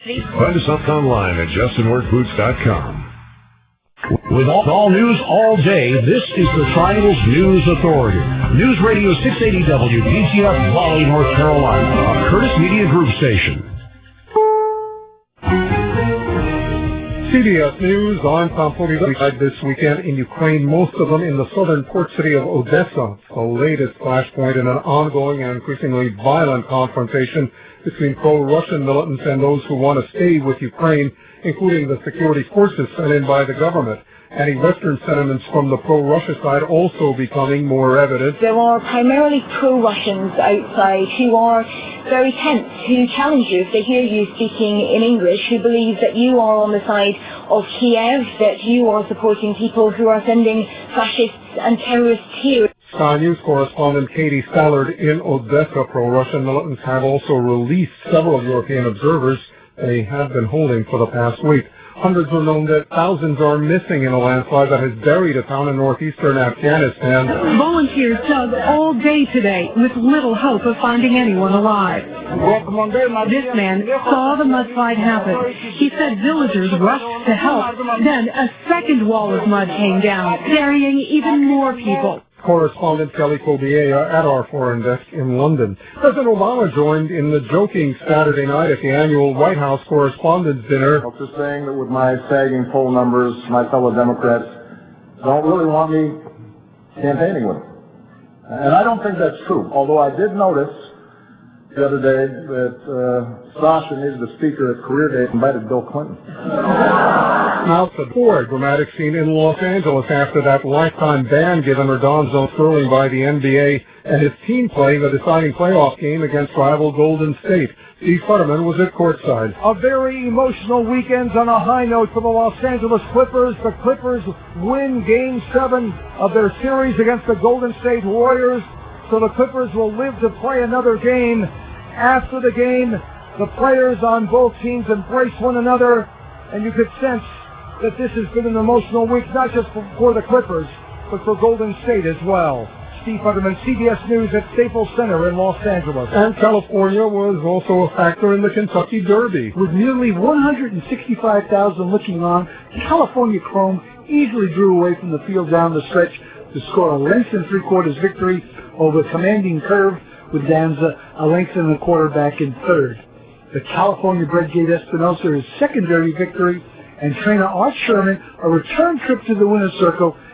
Find us up online at justinworkboots.com. With all news all day, this is the Triangle's News Authority. News Radio 680 WPTF, Raleigh, North Carolina, a Curtis Media Group station. CBS News, I'm Tom Foley. Died this weekend in Ukraine, most of them in the southern port city of Odessa, the latest flashpoint in an ongoing and increasingly violent confrontation between pro-Russian militants and those who want to stay with Ukraine, including the security forces sent in by the government. Anti-Western sentiments from the pro-Russia side also becoming more evident. There are primarily pro-Russians outside who are very tense, who challenge you if they hear you speaking in English, who believe that you are on the side of Kiev, that you are supporting people who are sending fascists and terrorists here. Sky News correspondent Katie Stallard in Odessa. Pro-Russian militants have also released several European observers they have been holding for the past week. Hundreds are known that thousands are missing in a landslide that has buried a town in northeastern Afghanistan. Volunteers dug all day today with little hope of finding anyone alive. This man saw the mudslide happen. He said villagers rushed to help. Then a second wall of mud came down, burying even more people. Correspondent Kelly Kobiea at our foreign desk in London. President Obama joined in the joking Saturday night at the annual White House Correspondents' Dinner. Just saying that with my sagging poll numbers, my fellow Democrats don't really want me campaigning with them. And I don't think that's true, although I did notice the other day that Sasha needed a speaker at Career Day and invited Bill Clinton. Now for a dramatic scene in Los Angeles after that lifetime ban given Erdonzo Sterling by the NBA and his team playing the deciding playoff game against rival Golden State. Steve Futterman was at courtside. A very emotional weekend on a high note for the Los Angeles Clippers. The Clippers win Game 7 of their series against the Golden State Warriors. So the Clippers will live to play another game. After the game, the players on both teams embrace one another, and you could sense that this has been an emotional week, not just for the Clippers, but for Golden State as well. Steve Futterman, CBS News at Staples Center in Los Angeles. And California was also a factor in the Kentucky Derby. With nearly 165,000 looking on, California Chrome easily drew away from the field down the stretch to score a length and three-quarters victory over Commanding Curve, with Danza a length and a quarter back in third. The California-bred Gate Espinosa his secondary victory, and trainer Art Sherman a return trip to the winner's circle